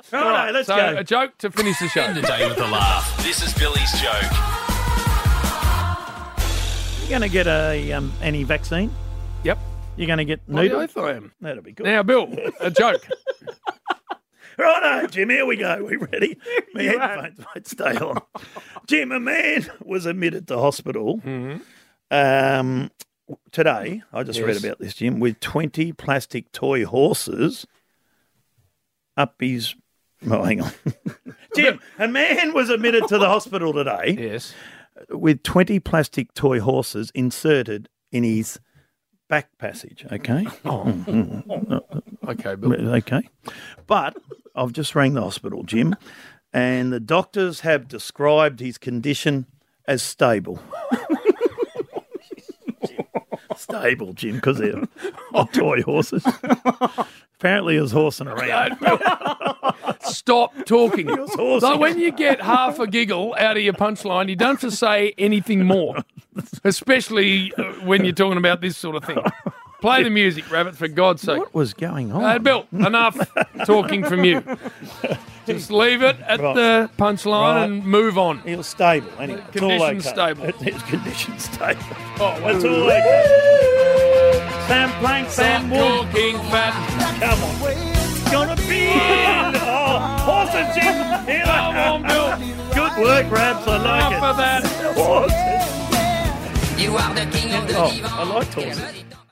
Righto, let's go. A joke to finish the show. End the day with a laugh. This is Billy's joke. You're going to get any vaccine? Yep. You're going to get Bloody needles? oath I am. That'll be good. Now, Bill, a joke. Righto, Jim, here we go. We ready? My headphones might stay on. Jim, a man was admitted to hospital today. I just read about this, Jim, with 20 plastic toy horses up his... Oh, hang on. Jim, a man was admitted to the hospital today Yes. with 20 plastic toy horses inserted in his back passage, okay? Okay, Bill. Okay. But I've just rang the hospital, Jim, and the doctors have described his condition as stable. Stable, Jim, because they're toy horses. Apparently he was horsing around. Stop talking. horsing. So when you get half a giggle out of your punchline, you don't have to say anything more, especially when you're talking about this sort of thing. Play the music, Rabbit, for God's sake. What was going on? Bill, enough talking from you. Just leave it at the punchline and move on. He was stable anyway. It's all Condition okay. stable. His condition stable. Oh, That's all okay. Sam Plank, Sam Wood. Talking fat. Come on. It's gonna be horses, Jim. Here Come on, Bill. Good work, Rabs. I like Enough it. of that. Horses. You are the king of the I like horses.